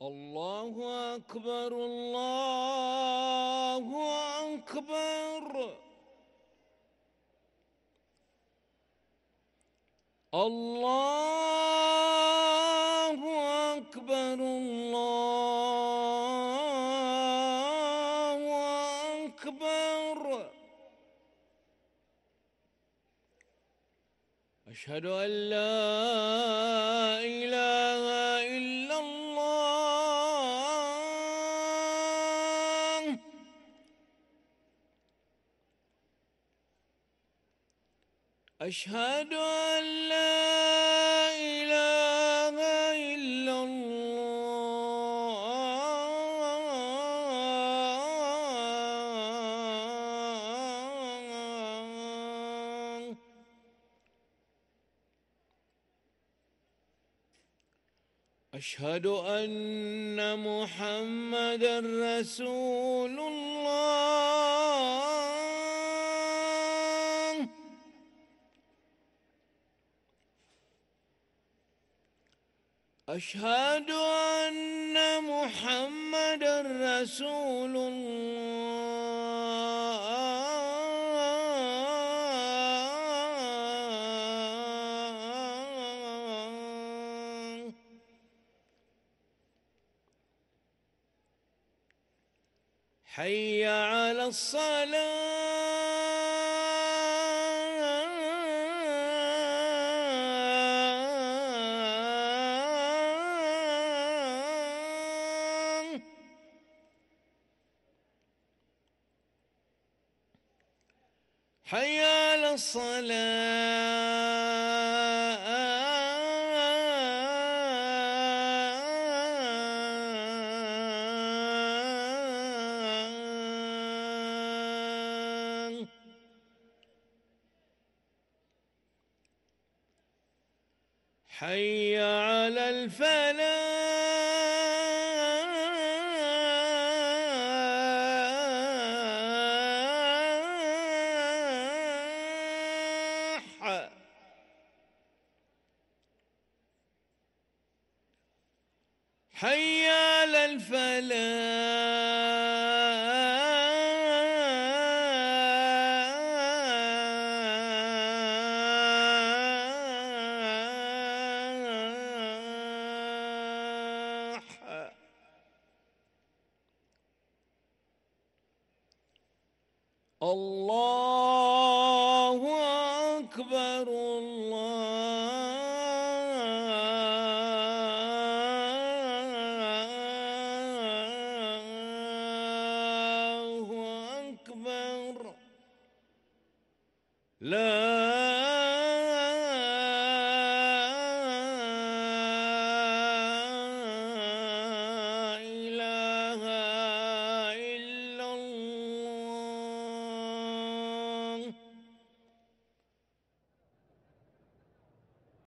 الله أكبر الله أكبر. الله أكبر الله أكبر. أشهد أن لا إله إلا الله. أشهد أن لا إله إلا الله. أشهد أن محمدًا رسول الله. أشهد أن محمدًا رسول الله. حي على الصلاة. حي على الصلاة. حي على الفلاح. حي على الفلاح. الله أكبر الله أكبر. لا